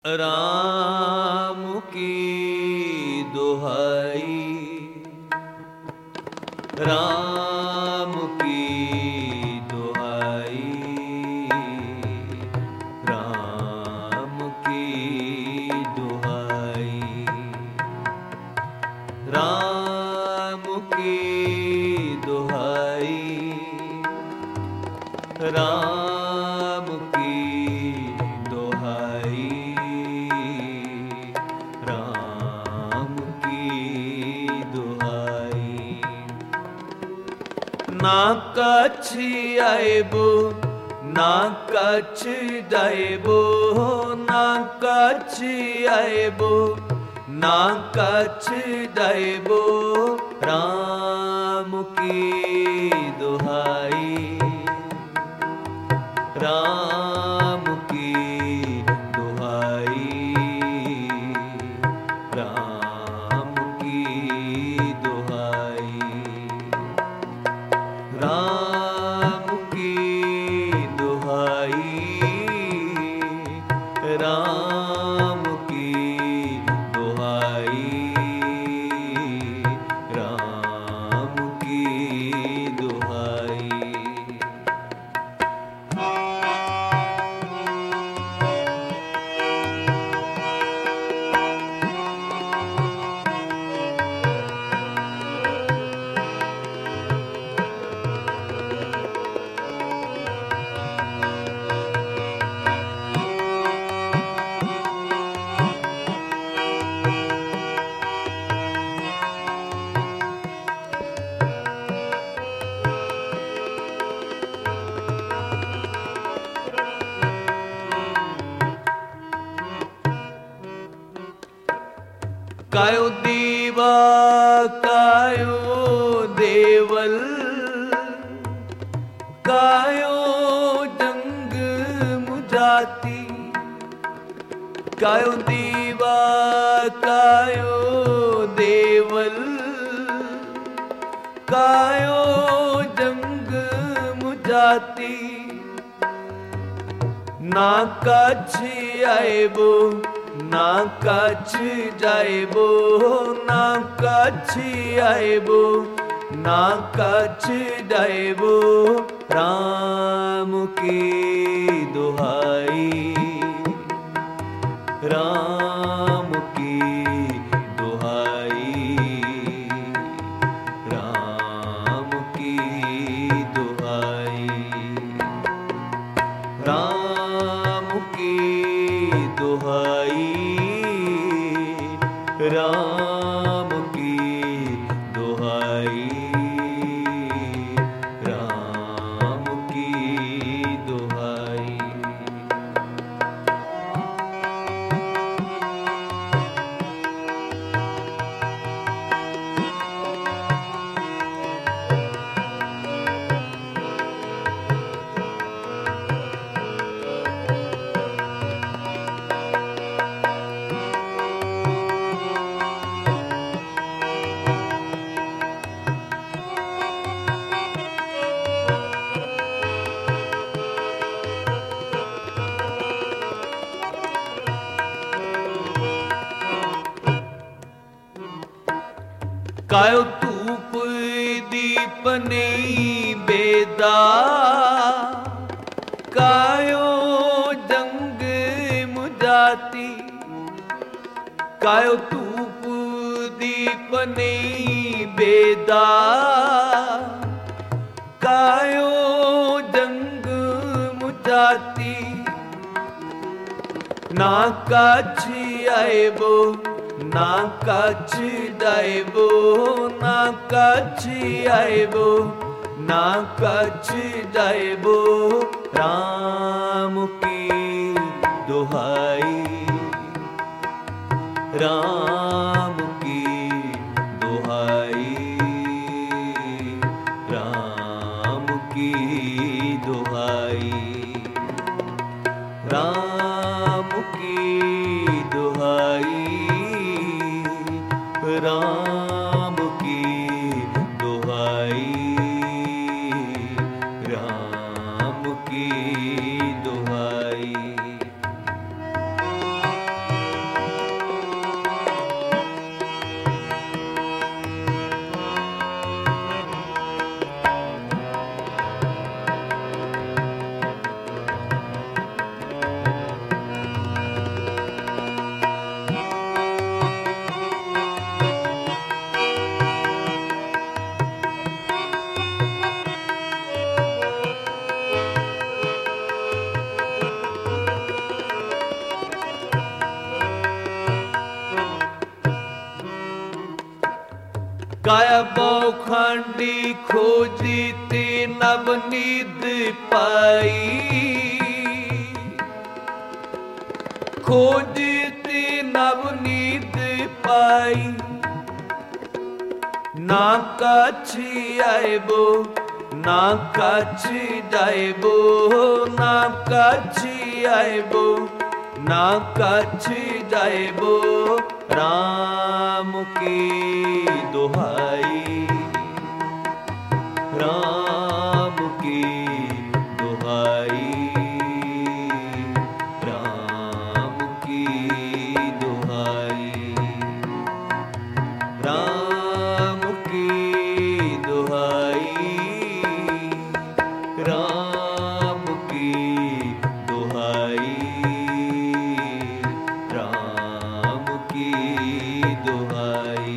राम की दुहाई, राम की दुहाई, राम की दुहाई, राम की दुहाई, राम की दुहाई, राम की दुहाई। ना कछ आएबो, ना कछ जाएबो, ना कछ आएबो, ना कछ जाएबो, राम की दुहाई, राम की दुहाई, राम की दुहाई, राम की दुहाई, राम की दुहाई, राम की दुहाई। कायो दीवा कायो देवल, कायो जंग मुजाती, कायो दीवा कायो देवल, कायो जंग मुजाती, ना कछ आएबो, ना कछ जाएबो, ना कछ आएबो, ना कछ जाएबो, राम की दुहाई, राम की दुहाई, राम की दुहाई, राम की दुहाई, राम की दुहाई, राम की दुहाई। कायो धूप दीप नहीं बेदा, कायो जंग मुजाती, कायो धूप दीप नहीं बेदा, कायो जंग मुजाती, ना कछ आएबो, ना कछ जाएबो, ना कछ आएबो, ना कछ जाएबो, राम की दुहाई, राम की दुहाई, राम की दुहाई, राम की दुहाई, राम की दुहाई, राम की दुहाई। काया बौखंडी खोजती नवनीत पाई, खोजती नवनीत पाई। ना कछि आइबो ना कछि जाइबो, ना कछि आइबो ना कछि जाइबो, राम की दुहाई, राम की दुहाई, राम की दुहाई, राम की दुहाई, राम की दुहाई, राम की दुहाई।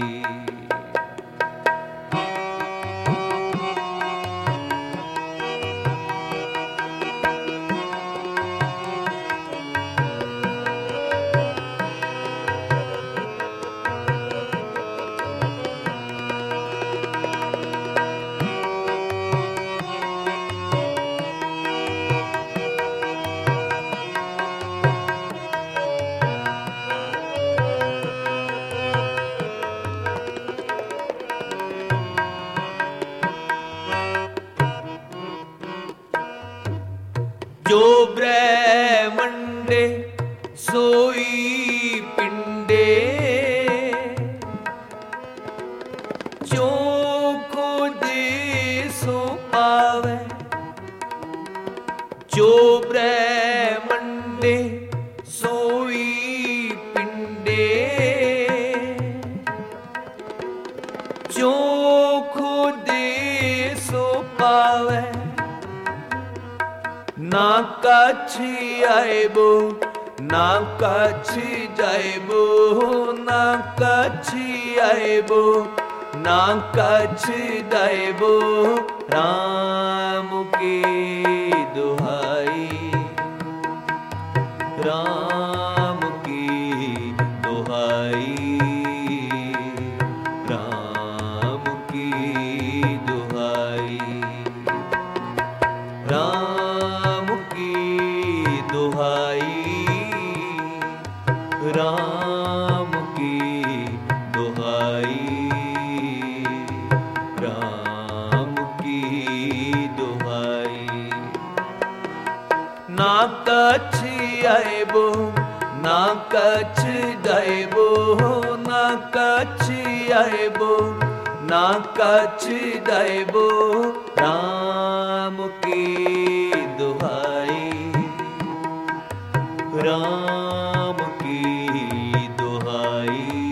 जो ब्रह्मंडे सोई पिंडे, जो खोजे सो पावे, जो ब्रह्मंडे सोई पिंडे, जो खोजे सो पावे। ना कछि आइबो ना कछि जाइबो, ना कछि आइबो ना कछि जाइबो, राम की दुहाई, राम की दुहाई, राम की दुहाई, राम की दुहाई, राम की दुहाई, राम की दुहाई। ना कछि आइबो ना कछि जाइबो, ना कछि आइबो ना कछि जाइबो, राम की दुहाई, राम की दुहाई,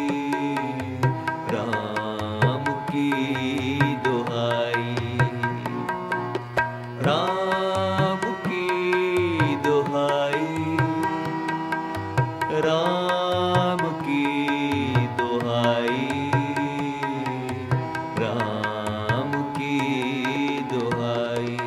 राम की दुहाई, राम की दुहाई, राम की दुहाई, राम की दुहाई।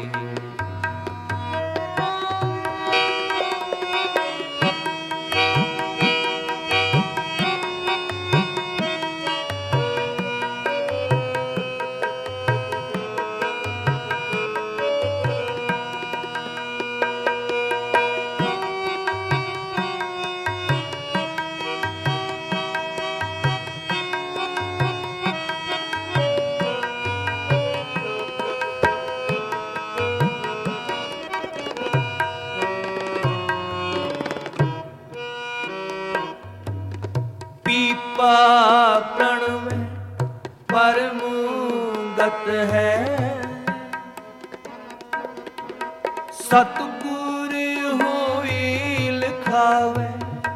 पीपा प्रणव परमुगत है, सतगुर होई लिखावे।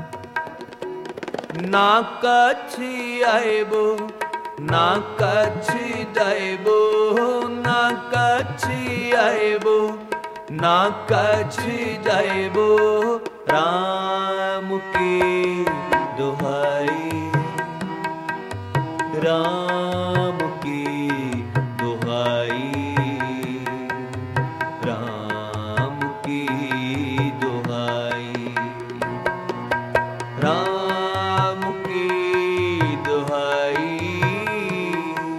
ना कछि आइबो ना कछि जाइबो, ना कछि आइबो ना कछि जाइबो, राम की दुहाई, राम की दुहाई, राम की दुहाई, राम की दुहाई,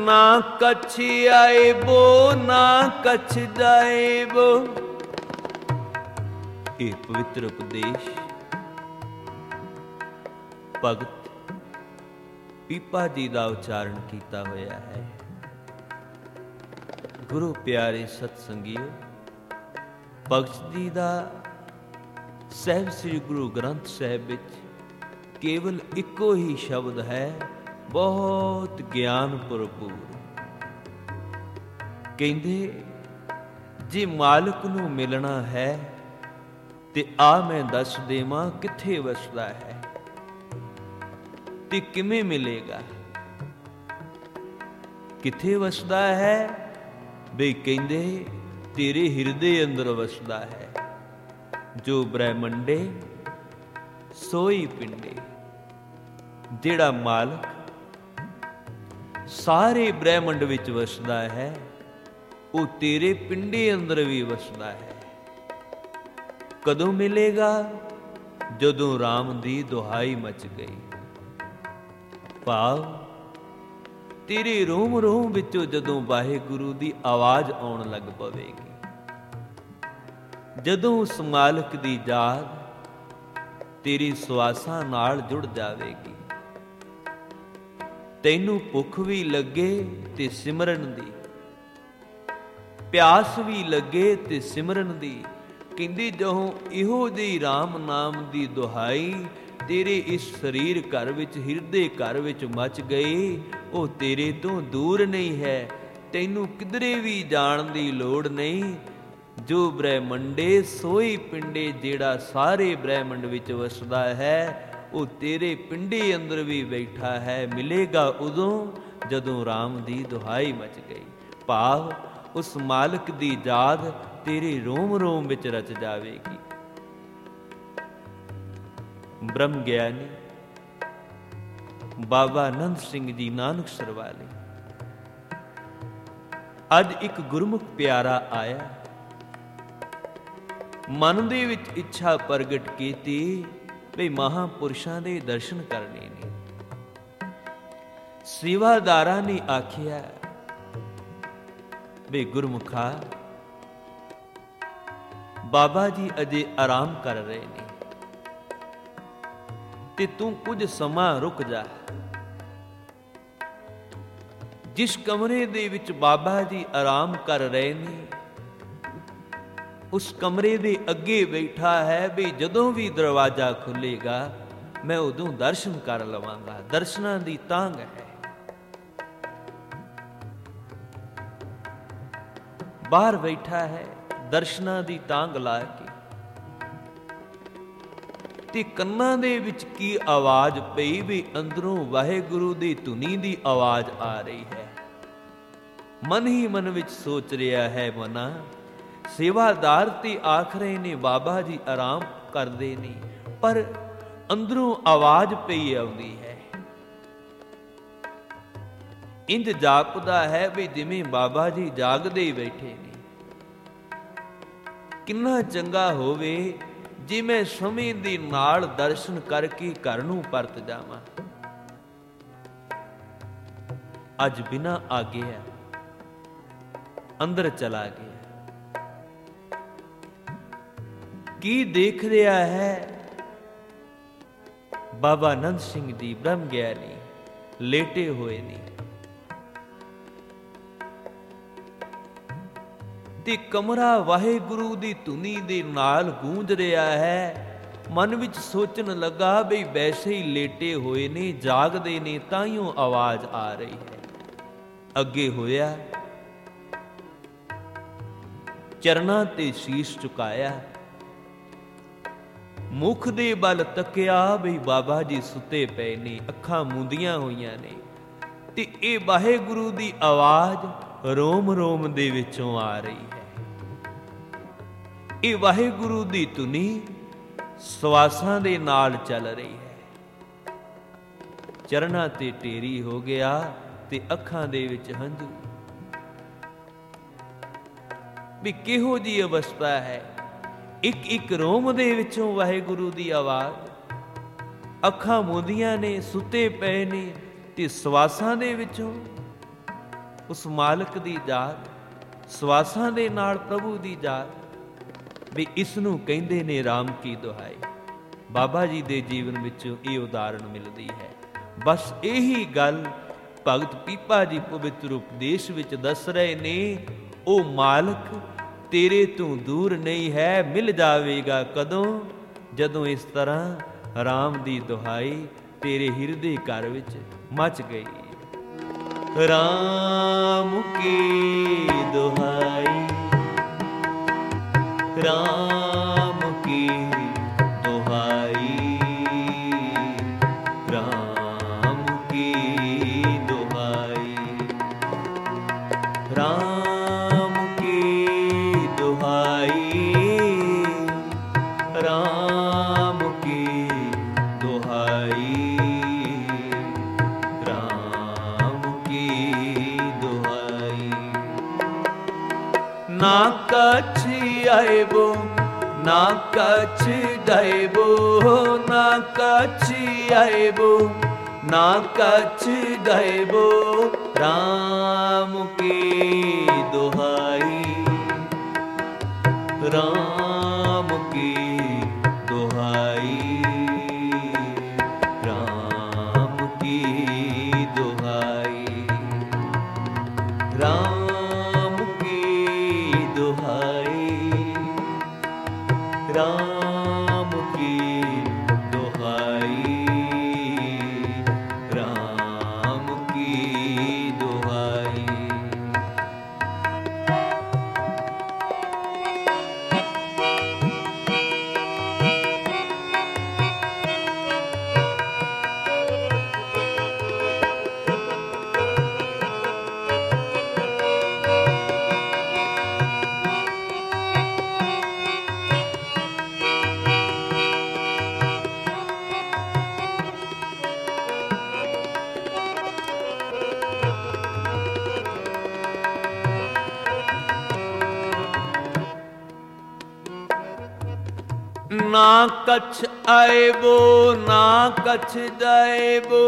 ना कछ आएबो ना कछ जाएबो। ਇਹ ਪਵਿੱਤਰ ਉਪਦੇਸ਼ ਭਗਤ ਪੀਪਾ ਜੀ ਦਾ ਉਚਾਰਨ ਕੀਤਾ ਹੋਇਆ ਹੈ। ਗੁਰੂ ਪਿਆਰੇ ਸਤ ਸੰਗੀਓ, ਭਗਤ ਜੀ ਦਾ ਸਾਹਿਬ ਸ੍ਰੀ ਗੁਰੂ ਗ੍ਰੰਥ ਸਾਹਿਬ ਵਿੱਚ ਕੇਵਲ ਇੱਕੋ ਹੀ ਸ਼ਬਦ ਹੈ, ਬਹੁਤ ਗਿਆਨ ਭਰਪੂਰ। ਕਹਿੰਦੇ ਜੇ ਮਾਲਕ ਨੂੰ ਮਿਲਣਾ ਹੈ ਤੇ ਆ ਮੈਂ ਦੱਸ ਦੇਵਾਂ ਕਿੱਥੇ ਵਸਦਾ ਹੈ ਤੇ ਕਿਵੇਂ ਮਿਲੇਗਾ। ਕਿੱਥੇ ਵਸਦਾ ਹੈ ਬਈ ਕਹਿੰਦੇ ਤੇਰੇ ਹਿਰਦੇ ਅੰਦਰ ਵਸਦਾ ਹੈ। ਜੋ ਬ੍ਰਹਮੰਡੇ ਸੋਈ ਪਿੰਡੇ। ਜਿਹੜਾ ਮਾਲਕ ਸਾਰੇ ਬ੍ਰਹਮੰਡ ਵਿੱਚ ਵਸਦਾ ਹੈ ਉਹ ਤੇਰੇ ਪਿੰਡੇ ਅੰਦਰ ਵੀ ਵਸਦਾ ਹੈ। ਕਦੋਂ ਮਿਲੇਗਾ? ਜਦੋਂ ਰਾਮ ਦੀ ਦੁਹਾਈ ਮਚ ਗਈ। ਭਾਵ ਤੇਰੇ ਰੋਮ ਰੋਮ ਵਿੱਚੋਂ ਜਦੋਂ ਵਾਹਿਗੁਰੂ ਦੀ ਆਵਾਜ਼ ਆਉਣ ਲੱਗ ਪਵੇਗੀ, ਜਦੋਂ ਉਸ ਮਾਲਕ ਦੀ ਯਾਦ ਤੇਰੀ ਸਵਾਸਾਂ ਨਾਲ ਜੁੜ ਜਾਵੇਗੀ, ਤੈਨੂੰ ਭੁੱਖ ਵੀ ਲੱਗੇ ਤੇ ਸਿਮਰਨ ਦੀ, ਪਿਆਸ ਵੀ ਲੱਗੇ ਤੇ ਸਿਮਰਨ ਦੀ। ਕਹਿੰਦੀ ਜਦੋਂ ਇਹੋ ਜਿਹੀ ਰਾਮ ਨਾਮ ਦੀ ਦੁਹਾਈ ਤੇਰੇ ਇਸ ਸਰੀਰ ਘਰ ਵਿੱਚ, ਹਿਰਦੇ ਘਰ ਵਿੱਚ ਮਚ ਗਈ, ਉਹ ਤੇਰੇ ਤੋਂ ਦੂਰ ਨਹੀਂ ਹੈ। ਤੈਨੂੰ ਕਿਧਰੇ ਵੀ ਜਾਣ ਦੀ ਲੋੜ ਨਹੀਂ। ਜੋ ਬ੍ਰਹਮੰਡੇ ਸੋਈ ਪਿੰਡੇ, ਜਿਹੜਾ ਸਾਰੇ ਬ੍ਰਹਮੰਡ ਵਿੱਚ ਵਸਦਾ ਹੈ ਉਹ ਤੇਰੇ ਪਿੰਡੇ ਅੰਦਰ ਵੀ ਬੈਠਾ ਹੈ। ਮਿਲੇਗਾ ਉਦੋਂ ਜਦੋਂ ਰਾਮ ਦੀ ਦੁਹਾਈ ਮਚ ਗਈ। ਭਾਵ ਉਸ ਮਾਲਕ ਦੀ ਯਾਦ ਤੇਰੇ ਰੋਮ ਰੋਮ ਵਿੱਚ ਰਚ ਜਾਵੇਗੀ। ਬ੍ਰਹਮ ਗਿਆਨੀ ਬਾਬਾ ਆਨੰਦ ਸਿੰਘ ਜੀ ਨਾਨਕਸਰ ਵਾਲੇ, ਅੱਜ ਇੱਕ ਗੁਰਮੁਖ ਪਿਆਰਾ ਆਇਆ, ਮਨ ਦੇ ਵਿੱਚ ਇੱਛਾ ਪ੍ਰਗਟ ਕੀਤੀ ਵੀ ਮਹਾਂਪੁਰਸ਼ਾਂ ਦੇ ਦਰਸ਼ਨ ਕਰਨੇ ਨੇ। ਸੇਵਾਦਾਰਾਂ ਨੇ ਆਖਿਆ ਵੀ ਗੁਰਮੁਖਾ, ਬਾਬਾ ਜੀ ਅਜੇ ਆਰਾਮ ਕਰ ਰਹੇ ਨੇ ਤੇ ਤੂੰ ਕੁਝ ਸਮਾਂ ਰੁਕ ਜਾ। ਜਿਸ ਕਮਰੇ ਦੇ ਵਿੱਚ ਬਾਬਾ ਜੀ ਆਰਾਮ ਕਰ ਰਹੇ ਨੇ ਉਸ ਕਮਰੇ ਦੇ ਅੱਗੇ ਬੈਠਾ ਹੈ ਵੀ ਜਦੋਂ ਵੀ ਦਰਵਾਜ਼ਾ ਖੁੱਲੇਗਾ ਮੈਂ ਉਦੋਂ ਦਰਸ਼ਨ ਕਰ ਲਵਾਂਗਾ। ਦਰਸ਼ਨਾਂ ਦੀ ਤਾਂਘ ਹੈ। ਬਾਹਰ ਬੈਠਾ ਹੈ ਦਰਸ਼ਨਾਂ ਦੀ ਤਾਂਘ ਲਾ ਕੇ, ਤੇ ਕੰਨਾਂ ਦੇ ਵਿੱਚ ਕੀ ਆਵਾਜ਼ ਪਈ ਵੀ ਅੰਦਰੋਂ ਵਾਹਿਗੁਰੂ ਦੀ ਧੁਨੀ ਦੀ ਆਵਾਜ਼ ਆ ਰਹੀ ਹੈ। ਮਨ ਹੀ ਮਨ ਵਿੱਚ ਸੋਚ ਰਿਹਾ ਹੈ, ਮਨਾ ਸੇਵਾਦਾਰ ਤੇ ਆਖ ਰਹੇ ਨੇ ਬਾਬਾ ਜੀ ਆਰਾਮ ਕਰਦੇ ਨੇ, ਪਰ ਅੰਦਰੋਂ ਆਵਾਜ਼ ਪਈ ਆਉਂਦੀ ਹੈ। ਇੰਜ ਜਾਪਦਾ ਹੈ ਵੀ ਜਿਵੇਂ ਬਾਬਾ ਜੀ ਜਾਗਦੇ ਹੀ ਬੈਠੇ ਨੇ। ਕਿੰਨਾ ਚੰਗਾ ਹੋਵੇ ਜੇ ਮੈਂ ਸਮੇਂ ਦੇ ਨਾਲ ਦਰਸ਼ਨ ਕਰਕੇ ਘਰ ਨੂੰ ਪਰਤ ਜਾਵਾਂ। ਅੱਜ ਬਿਨਾਂ ਆਗਿਆ ਅੰਦਰ ਚਲਾ ਗਿਆ। ਕੀ ਦੇਖ ਰਿਹਾ ਹੈ? ਬਾਬਾ ਆਨੰਦ ਸਿੰਘ ਜੀ ਬ੍ਰਹਮ ਗਿਆਨੀ ਲੇਟੇ ਹੋਏ ਨੇ ਤੇ ਕਮਰਾ ਵਾਹਿਗੁਰੂ ਦੀ ਧੁਨੀ ਦੇ ਨਾਲ ਗੂੰਜ ਰਿਹਾ ਹੈ। ਮਨ ਵਿੱਚ ਸੋਚਣ ਲੱਗਾ ਬਈ ਵੈਸੇ ਹੀ ਲੇਟੇ ਹੋਏ ਨੇ, ਜਾਗਦੇ ਨੇ, ਤਾਈਓ ਆਵਾਜ਼ ਆ ਰਹੀ ਹੈ। ਅੱਗੇ ਹੋਇਆ, ਚਰਨਾਂ ਤੇ ਸੀਸ ਝੁਕਾਇਆ, ਮੁਖ ਦੇ ਬਲ ਤੱਕਿਆ ਬਈ ਬਾਬਾ ਜੀ ਸੁੱਤੇ ਪਏ ਨੇ, ਅੱਖਾਂ ਮੂੰਦੀਆਂ ਹੋਈਆਂ ਨੇ ਤੇ ਇਹ ਵਾਹਿਗੁਰੂ ਦੀ ਆਵਾਜ਼ ਰੋਮ ਰੋਮ ਦੇ ਵਿੱਚੋਂ ਆ ਰਹੀ ਹੈ। ਇਹ ਵਾਹਿਗੁਰੂ ਦੀ ਧੁਨੀ ਸਵਾਸਾਂ ਦੇ ਨਾਲ ਚੱਲ ਰਹੀ ਹੈ। ਚਰਨਾਂ ਤੇ ਢੇਰੀ ਹੋ ਗਿਆ ਤੇ ਅੱਖਾਂ ਦੇ ਵਿੱਚ ਹੰਝੂ। ਵੀ ਕਿਹੋ ਜਿਹੀ ਅਵਸਥਾ ਹੈ। ਇੱਕ ਇੱਕ ਰੋਮ ਦੇ ਵਿੱਚੋਂ ਵਾਹਿਗੁਰੂ ਦੀ ਆਵਾਜ਼। ਅੱਖਾਂ ਮੂੰਦੀਆਂ ਨੇ, ਸੁੱਤੇ ਪਏ ਨੇ ਤੇ ਸਵਾਸਾਂ ਦੇ ਵਿੱਚੋਂ ਉਸ ਮਾਲਕ ਦੀ ਜਾਤ, ਸਵਾਸਾਂ ਦੇ ਨਾਲ ਪ੍ਰਭੂ ਦੀ ਜਾਤ, ਵੀ ਇਸ ਨੂੰ ਕਹਿੰਦੇ ਨੇ ਰਾਮ ਕੀ ਦੁਹਾਈ। ਬਾਬਾ ਜੀ ਦੇ ਜੀਵਨ ਵਿੱਚੋਂ ਇਹ ਉਦਾਹਰਣ ਮਿਲਦੀ ਹੈ। ਬਸ ਇਹੀ ਗੱਲ ਭਗਤ ਪੀਪਾ ਜੀ ਪਵਿੱਤਰ ਉਪਦੇਸ਼ ਵਿੱਚ ਦੱਸ ਰਹੇ ਨੇ। ਉਹ ਮਾਲਕ ਤੇਰੇ ਤੋਂ ਦੂਰ ਨਹੀਂ ਹੈ, ਮਿਲ ਜਾਵੇਗਾ ਕਦੋਂ? ਜਦੋਂ ਇਸ ਤਰ੍ਹਾਂ ਰਾਮ ਦੀ ਦੁਹਾਈ ਤੇਰੇ ਹਿਰਦੇ ਘਰ ਵਿੱਚ ਮਚ ਗਈ। ਰਾਮ ਕੀ ਦੁਹਾਈ, ਰਾਮ ਕੀ ਦੁਹਾਈ, ਰਾਮ ਕੀ ਦੁਹਾਈ, ਰਾਮ ਕੀ ਦੁਹਾਈ, ਰਾਮ ਕੀ ਦੁਹਾਈ, ਰਾਮ ਕੀ ਦੁਹਾਈ। ਨਾ ਕਛ ਆਇਬੋ, ਨਾ ਕਛ ਜਾਇਬੋ, ਨਾ ਕਛ ਆਇਬੋ, ਨਾ ਕਛ ਜਾਇਬੋ, ਰਾਮ ਕੀ ਦੁਹਾਈ, ਰਾਮ ਕੀ ਦੁਹਾਈ, ਰਾਮ ਕੀ ਦੁਹਾਈ, ਰਾਮ ਕੀ ਦੁਹਾਈ, ਰਾਮ ਕੀ ਦੁਹਾਈ, ਰਾਮ ਕੀ ਦੁਹਾਈ। ਨਾ ਕਛ ਆਇਬੋ, ਨਾ ਕਛ ਜਾਇਬੋ,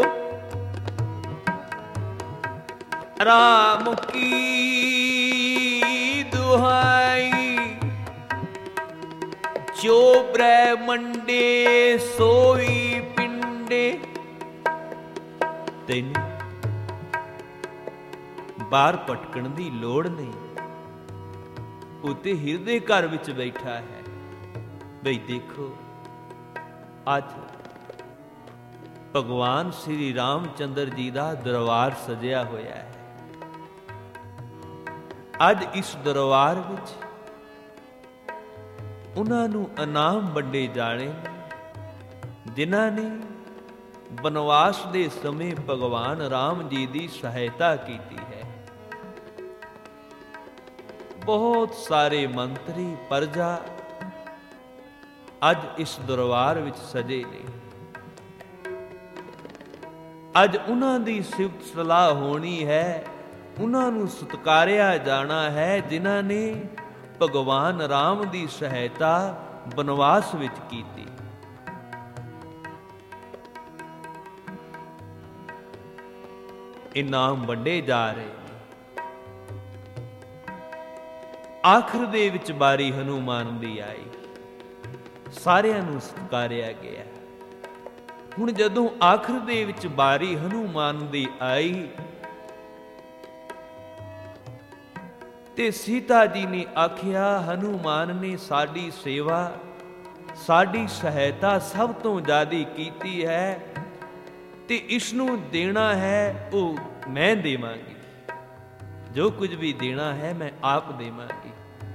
ਰਾਮ ਕੀ ਦੁਹਾਈ। ਜੋ ਬ੍ਰਹਮੰਡੇ ਸੋਈ ਪਿੰਡੇ, ਤੈਨੂੰ ਬਾਹਰ ਭਟਕਣ ਦੀ ਲੋੜ ਨਹੀਂ, ਉਤੇ ਹਿਰਦੇ ਘਰ ਵਿੱਚ ਬੈਠਾ ਹੈ। ਬਈ ਦੇਖੋ, ਅੱਜ ਭਗਵਾਨ ਸ਼੍ਰੀ ਰਾਮ ਚੰਦਰ ਜੀ ਦਾ ਦਰਬਾਰ ਸਜਿਆ ਹੋਇਆ ਹੈ। ਅੱਜ ਇਸ ਦਰਬਾਰ ਵਿੱਚ ਉਹਨਾਂ ਨੂੰ ਇਨਾਮ ਵੰਡੇ ਜਾਣੇ, ਜਿਨ੍ਹਾਂ ਨੇ ਬਨਵਾਸ ਦੇ ਸਮੇਂ ਭਗਵਾਨ ਰਾਮ ਜੀ ਦੀ ਸਹਾਇਤਾ ਕੀਤੀ ਹੈ। ਬਹੁਤ ਸਾਰੇ ਮੰਤਰੀ, ਪ੍ਰਜਾ ਅੱਜ ਇਸ ਦਰਬਾਰ ਵਿੱਚ ਸਜੇ ਨੇ। ਅੱਜ ਉਹਨਾਂ ਦੀ ਸਿਫਤ ਸਲਾਹ ਹੋਣੀ ਹੈ, ਉਹਨਾਂ ਨੂੰ ਸਤਿਕਾਰਿਆ ਜਾਣਾ ਹੈ, ਜਿਨ੍ਹਾਂ ਨੇ ਭਗਵਾਨ ਰਾਮ ਦੀ ਸਹਾਇਤਾ ਬਨਵਾਸ ਵਿੱਚ ਕੀਤੀ। ਇਨਾਮ ਵੰਡੇ ਜਾ ਰਹੇ ਨੇ। ਆਖਰ ਦੇ ਵਿੱਚ ਬਾਰੀ ਹਨੂਮਾਨ ਦੀ ਆਈ, ਸਾਰਿਆਂ ਨੂੰ ਸਤਿਕਾਰਿਆ ਗਿਆ। ਹੁਣ ਜਦੋਂ ਆਖਰ ਦੇ ਵਿੱਚ ਬਾਰੀ ਹਨੂਮਾਨ ਦੀ ਆਈ ਤੇ ਸੀਤਾ ਜੀ ਨੇ ਆਖਿਆ, ਹਨੂਮਾਨ ਨੇ ਸਾਡੀ ਸੇਵਾ, ਸਾਡੀ ਸਹਾਇਤਾ ਸਭ ਤੋਂ ਜ਼ਿਆਦਾ ਕੀਤੀ ਹੈ ਤੇ ਇਸ ਨੂੰ ਦੇਣਾ ਹੈ ਉਹ ਮੈਂ ਦੇਵਾਂਗੀ, ਜੋ ਕੁਝ ਵੀ ਦੇਣਾ ਹੈ ਮੈਂ ਆਪ ਦੇਵਾਂਗੀ।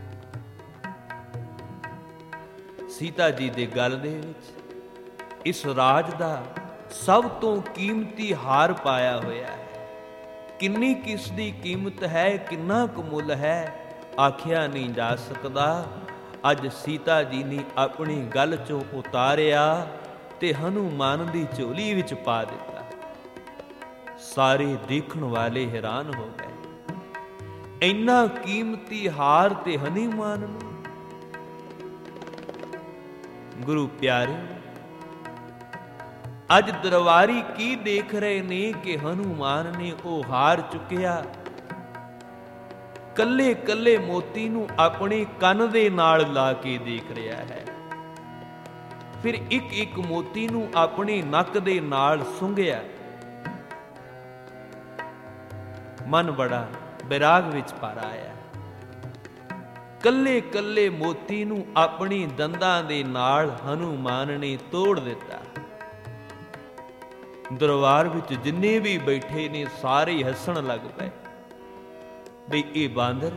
ਸੀਤਾ ਜੀ ਦੇ ਗਲ ਦੇ ਵਿੱਚ ਇਸ ਰਾਜ ਦਾ ਸਭ ਤੋਂ ਕੀਮਤੀ ਹਾਰ ਪਾਇਆ ਹੋਇਆ ਹੈ। ਕਿੰਨੀ ਕਿਸ ਦੀ ਕੀਮਤ ਹੈ, ਕਿੰਨਾ ਕੁ ਮੁੱਲ ਹੈ, ਆਖਿਆ ਨਹੀਂ ਜਾ ਸਕਦਾ। ਅੱਜ ਸੀਤਾ ਜੀ ਨੇ ਆਪਣੀ ਗਲ ਚੋਂ ਉਤਾਰਿਆ ਤੇ ਹਨੂਮਾਨ ਦੀ ਝੋਲੀ ਵਿੱਚ ਪਾ ਦਿੱਤਾ। ਸਾਰੇ ਦੇਖਣ ਵਾਲੇ ਹੈਰਾਨ ਹੋ ਗਏ। ਇੰਨਾ ਕੀਮਤੀ ਹਾਰ ਤੇ ਹਨੂਮਾਨ ਨੂੰ। ਗੁਰੂ ਪਿਆਰੇ, ਅੱਜ ਦਰਬਾਰੀ ਕੀ ਦੇਖ ਰਹੇ ਨੇ ਕਿ ਹਨੂਮਾਨ ਨੇ ਉਹ ਹਾਰ ਚੁੱਕਿਆ ਕੱਲੇ ਕੱਲੇ ਮੋਤੀ ਨੂੰ ਆਪਣੇ ਕੰਨ ਦੇ ਨਾਲ ਲਾ ਕੇ ਦੇਖ ਰਿਹਾ ਹੈ। ਫਿਰ ਇੱਕ ਇੱਕ ਮੋਤੀ ਨੂੰ ਆਪਣੇ ਨੱਕ ਦੇ ਨਾਲ ਸੁੰਘਿਆ। ਮਨ ਬੜਾ ਵਿਰਾਗ ਵਿੱਚ ਭਰ ਆਇਆ। ਕੱਲੇ ਕੱਲੇ ਮੋਤੀ ਨੂੰ ਆਪਣੀ ਦੰਦਾਂ ਦੇ ਨਾਲ ਹਨੂਮਾਨ ਨੇ ਤੋੜ ਦਿੱਤਾ। ਦਰਬਾਰ ਵਿੱਚ ਜਿੰਨੇ ਵੀ ਬੈਠੇ ਨੇ ਸਾਰੇ ਹੱਸਣ ਲੱਗ ਪਏ ਬਈ ਇਹ ਬਾਂਦਰ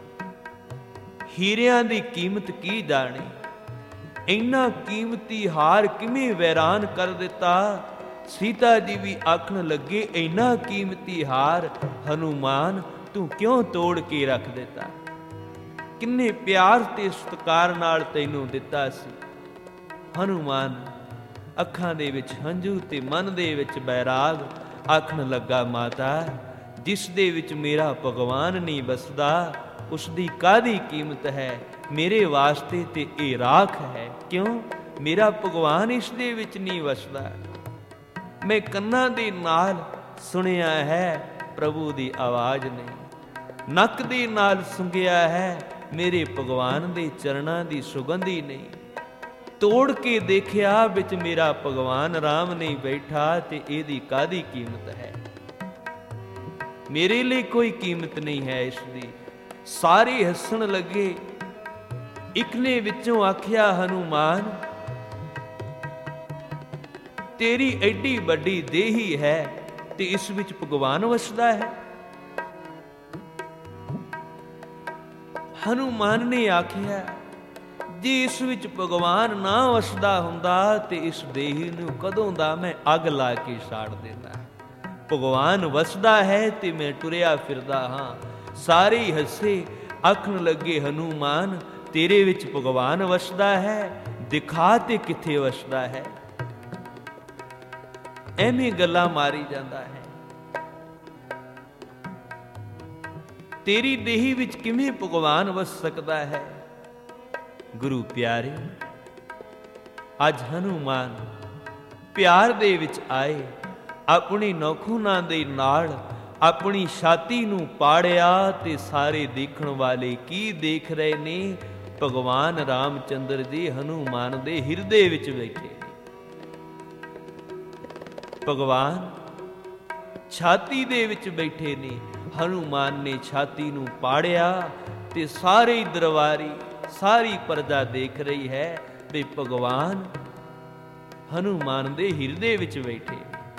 ਹੀਰਿਆਂ ਦੀ ਕੀਮਤ ਕੀ ਜਾਣੇ, ਇੰਨਾ ਕੀਮਤੀ ਹਾਰ ਕਿਵੇਂ ਵੈਰਾਨ ਕਰ ਦਿੱਤਾ। ਸੀਤਾ ਜੀ ਵੀ ਆਖਣ ਲੱਗੇ ਇੰਨਾ ਕੀਮਤੀ ਹਾਰ ਹਨੂਮਾਨ ਤੂੰ ਕਿਉਂ ਤੋੜ ਕੇ ਰੱਖ ਦਿੱਤਾ, ਕਿੰਨੇ ਪਿਆਰ ਤੇ ਸਤਿਕਾਰ ਨਾਲ ਤੈਨੂੰ ਦਿੱਤਾ ਸੀ। ਹਨੂਮਾਨ ਅੱਖਾਂ ਦੇ ਵਿੱਚ ਹੰਝੂ ਤੇ ਮਨ ਦੇ ਵਿੱਚ ਬੈਰਾਗ ਆਖਣ ਲੱਗਾ ਮਾਤਾ ਜਿਸ ਦੇ ਵਿੱਚ ਮੇਰਾ ਭਗਵਾਨ ਨਹੀਂ ਵਸਦਾ ਉਸ ਦੀ ਕਾਹਦੀ ਕੀਮਤ ਹੈ, ਮੇਰੇ ਵਾਸਤੇ ਤੇ ਇਹ ਰਾਖ ਹੈ। ਕਿਉਂ? ਮੇਰਾ ਭਗਵਾਨ ਇਸ ਦੇ ਵਿੱਚ ਨਹੀਂ ਵਸਦਾ। ਮੈਂ ਕੰਨਾਂ ਦੇ ਨਾਲ ਸੁਣਿਆ ਹੈ ਪ੍ਰਭੂ ਦੀ ਆਵਾਜ਼ ਨਹੀਂ, ਨੱਕ ਦੇ ਨਾਲ ਸੁੰਘਿਆ ਹੈ ਮੇਰੇ ਭਗਵਾਨ ਦੇ ਚਰਨਾਂ ਦੀ ਸੁਗੰਧੀ ਨਹੀਂ। ਤੋੜ ਕੇ ਦੇਖਿਆ ਵਿੱਚ ਮੇਰਾ ਭਗਵਾਨ ਰਾਮ ਨਹੀਂ ਬੈਠਾ ਤੇ ਇਹਦੀ ਕਾਹਦੀ ਕੀਮਤ ਹੈ, ਮੇਰੇ ਲਈ ਕੋਈ ਕੀਮਤ ਨਹੀਂ ਹੈ ਇਸ ਦੀ। ਸਾਰੇ ਹੱਸਣ ਲੱਗੇ। ਇੱਕ ਨੇ ਵਿੱਚੋਂ ਆਖਿਆ ਹਨੂਮਾਨ ਤੇਰੀ ਐਡੀ ਵੱਡੀ ਦੇਹੀ ਹੈ ਤੇ ਇਸ ਵਿੱਚ ਭਗਵਾਨ ਵਸਦਾ ਹੈ। ਹਨੂਮਾਨ ਨੇ ਆਖਿਆ ਜੇ ਇਸ ਵਿੱਚ ਭਗਵਾਨ ਨਾ ਵਸਦਾ ਹੁੰਦਾ ਤੇ ਇਸ ਦੇਹੀ ਨੂੰ ਕਦੋਂ ਦਾ ਮੈਂ ਅੱਗ ਲਾ ਕੇ ਸਾੜ ਦਿੰਦਾ। ਭਗਵਾਨ ਵਸਦਾ ਹੈ ਤੇ ਮੈਂ ਟੁਰਿਆ ਫਿਰਦਾ ਹਾਂ। ਸਾਰੇ ਹੱਸੇ। ਆਖਣ ਲੱਗੇ ਹਨੂਮਾਨ ਤੇਰੇ ਵਿੱਚ ਭਗਵਾਨ ਵਸਦਾ ਹੈ, ਦਿਖਾ ਤੇ ਕਿੱਥੇ ਵਸਦਾ ਹੈ। ਐਵੇਂ ਗੱਲਾਂ ਮਾਰੀ ਜਾਂਦਾ ਹੈ। ਤੇਰੀ ਦੇਹੀ ਵਿੱਚ ਕਿਵੇਂ ਭਗਵਾਨ ਵਸ ਸਕਦਾ ਹੈ। ਗੁਰੂ ਪਿਆਰੇ ਅੱਜ ਹਨੂਮਾਨ ਪਿਆਰ ਦੇ ਵਿੱਚ ਆਏ, ਆਪਣੀ ਨੌਖੂਨਾਂ ਦੇ ਨਾਲ ਆਪਣੀ ਛਾਤੀ ਨੂੰ ਪਾੜਿਆ ਤੇ ਸਾਰੇ ਦੇਖਣ ਵਾਲੇ ਕੀ ਦੇਖ ਰਹੇ ਨੇ, ਭਗਵਾਨ ਰਾਮਚੰਦਰ ਜੀ ਹਨੂਮਾਨ ਦੇ ਹਿਰਦੇ ਵਿੱਚ ਬੈਠੇ ਨੇ। ਭਗਵਾਨ ਛਾਤੀ ਦੇ ਵਿੱਚ ਬੈਠੇ ਨੇ। ਹਨੂਮਾਨ ਨੇ ਛਾਤੀ ਨੂੰ ਪਾੜਿਆ ਤੇ ਸਾਰੇ ਦਰਬਾਰੀ ਸਾਰੀ ਪ੍ਰਜਾ ਦੇਖ ਰਹੀ ਹੈ ਵੀ ਭਗਵਾਨ ਹਨੂਮਾਨ ਦੇ ਹਿਰਦੇ ਵਿੱਚ ਬੈਠੇ।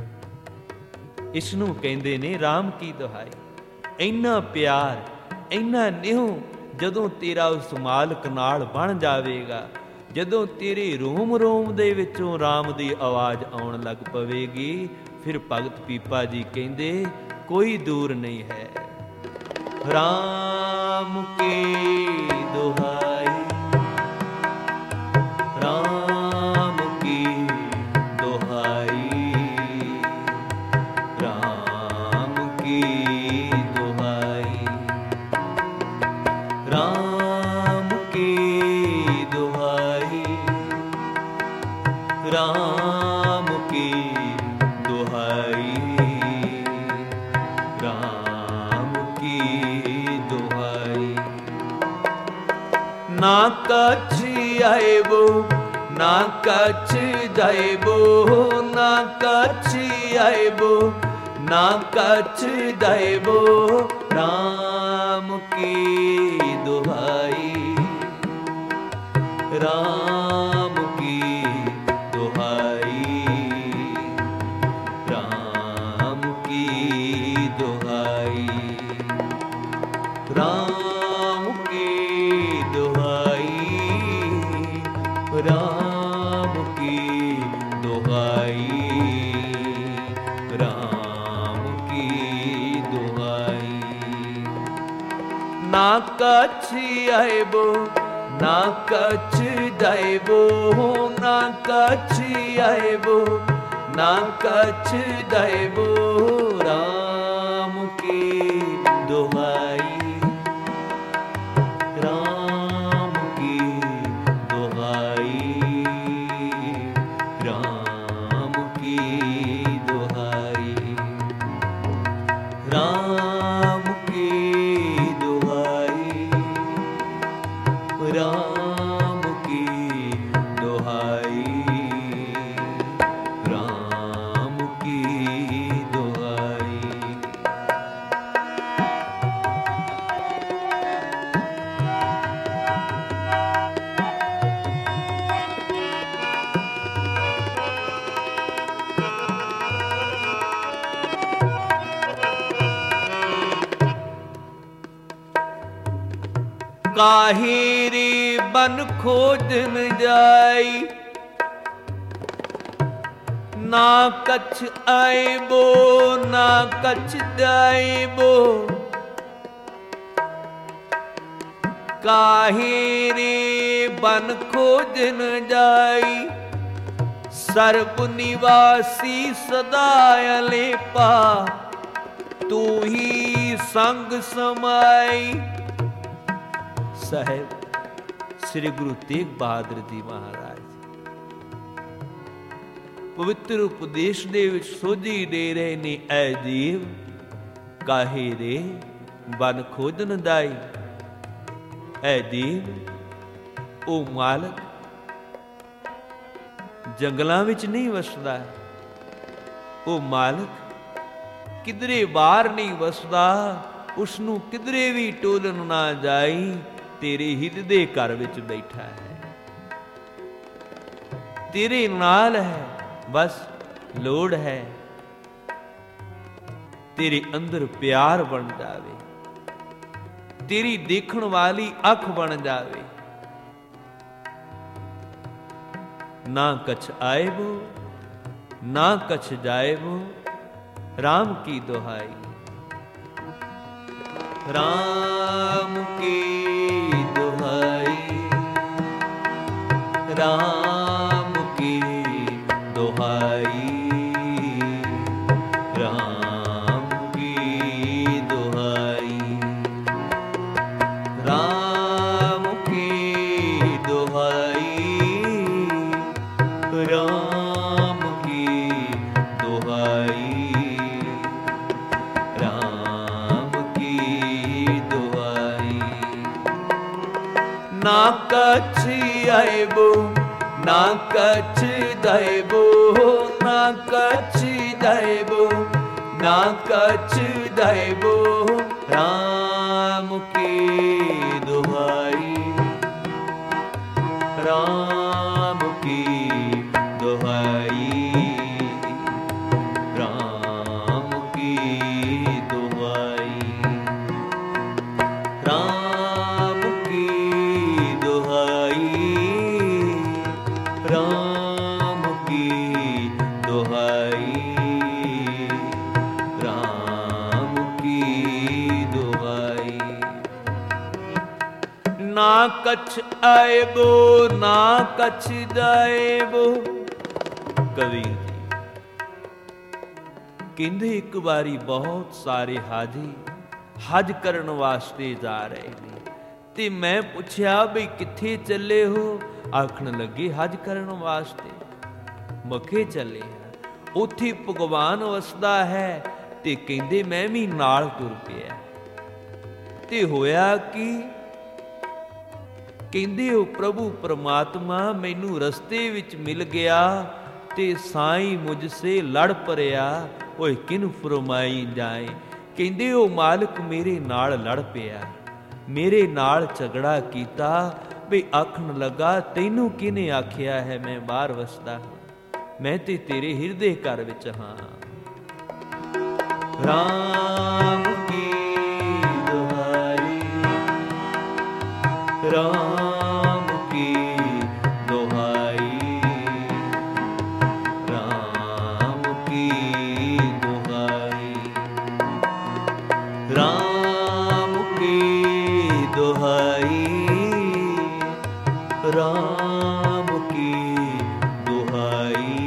ਇਸ ਨੂੰ ਕਹਿੰਦੇ ਨੇ ਰਾਮ ਕੀ ਦੁਹਾਈ। ਇੰਨਾ ਪਿਆਰ, ਇੰਨਾ ਨਿਉ ਜਦੋਂ ਤੇਰਾ ਉਸ ਮਾਲਕ ਨਾਲ ਬਣ ਜਾਵੇਗਾ, ਜਦੋਂ ਤੇਰੇ ਰੋਮ ਰੋਮ ਦੇ ਵਿੱਚੋਂ ਰਾਮ ਦੀ ਆਵਾਜ਼ ਆਉਣ ਲੱਗ ਪਵੇਗੀ, ਫਿਰ ਭਗਤ ਪੀਪਾ ਜੀ ਕਹਿੰਦੇ ਕੋਈ ਦੂਰ ਨਹੀਂ ਹੈ। ਰਾਮ ਕੀ ਦੁਹਾਈ, ਰਾਮ ਕੀ ਦੁਹਾਈ, ਰਾਮ ਕੀ ਦੁਹਾਈ, ਰਾਮ ਕੀ ਦੁਹਾਈ, ਰਾਮ ਕੀ ਦੁਹਾਈ, ਰਾਮ ਕੀ ਦੁਹਾਈ। ਨਾ ਕਛ ਆਇਬੋ ਨਾ ਕਛ ਜਾਇਬੋ, ਨਾ ਕਛ ਆਇਬੋ ਨਾ ਕਛ ਜਾਇਬੋ, ਰਾਮ ਕੀ ਦੁਹਾਈ, ਰਾਮ ਕੀ ਦੁਹਾਈ, ਰਾਮ ਕੀ ਦੁਹਾਈ, ਰਾਮ ਕੀ ਦੁਹਾਈ, ਰਾਮ ਕੀ ਦੁਹਾਈ, ਰਾਮ ਕੀ ਦੁਹਾਈ। ਨਾ ਕਛ ਆਇਬੋ ਨਾ ਕਛ ਜਾਇਬੋ, ਨਾ ਕਛ ਆਇਬੋ ਨਾ ਕਛ ਜਾਇਬੋ, ਰਾਮ ਕੀ ਦੁਹਾਈ, ਰਾਮ ਕੀ ਦੁਹਾਈ, ਰਾਮ ਕੀ ਦੁਹਾਈ, ਰਾਮ ਕੀ ਦੁਹਾਈ, काहे रे बन खोजन जाई, ना कछ आएबो ना कछ जाएबो। काहे रे बन खोजन जाई, सर्ब निवासी सदा अलेपा, तू ही संग समाई। साहेब श्री गुरु तेग बहादुर जी महाराज पवित्र उपदेश दे विच सोझी दे रहे ने, ऐ जीव काहे रे बन खोजन दाई। ऐ जीव ओ मालक जंगलों विच नहीं वसदा, ओ मालक किधरे बाहर नहीं वसदा, उसनू किधरे भी टोलन ना जाई, तेरे हित दे घर विच बैठा है, तेरे नाल है, बस लोड़ है तेरे अंदर प्यार बन जावे, तेरी देखण वाली अख बन जावे। ना कछ आएबो ना कछ जाएबो, राम की दुहाई। राम की दुहाई, राम की दुहाई, राम की दुहाई, राम की दुहाई, राम की दुहाई, राम की दुहाई। ना कछ आएबो ना कछ जाएबो, ना कछ जाएबो ना कछ जाएबो, राम की दुहाई, राम की दुहाई, राम की दुहाई, राम की दुहाई, राम की दुहाई, राम की दुहाई। ना कछ आएबो ना कछ जाएबो। कबीर जी कहंदे एक बारी बहुत सारे हाजी हज करन वास्ते जा रहे ने, ते मैं पुछया बई किथे चले हो? आखण लगे हज करन वास्ते। मखे चले उथे भगवान वसदा है, ते कहंदे मैं भी नाल तुर पिया। ते होया कि कहंदे हो प्रभु परमात्मा मैनू रस्ते विच मिल गया, ते साईं मुझसे लड़ परिया, ओए किन फरमाई जाए। कहंदे हो मालिक मेरे नाल लड़ पिया, मेरे नाल झगड़ा कीता, भी आखण लगा तैनू किने आखिया है मैं बाहर वसदा हां, मैं ते तेरे हिरदे घर विच हां। राम की दुहाई, राम की दुहाई, राम की दुहाई, राम की दुहाई, राम की दुहाई,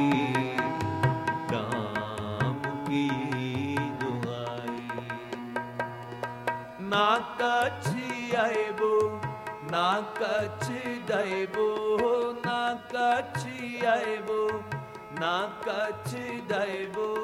राम की दुहाई। ना कछ आएबो ना कछ जाएबो, ना कछ आएबो ना कछ जाएबो,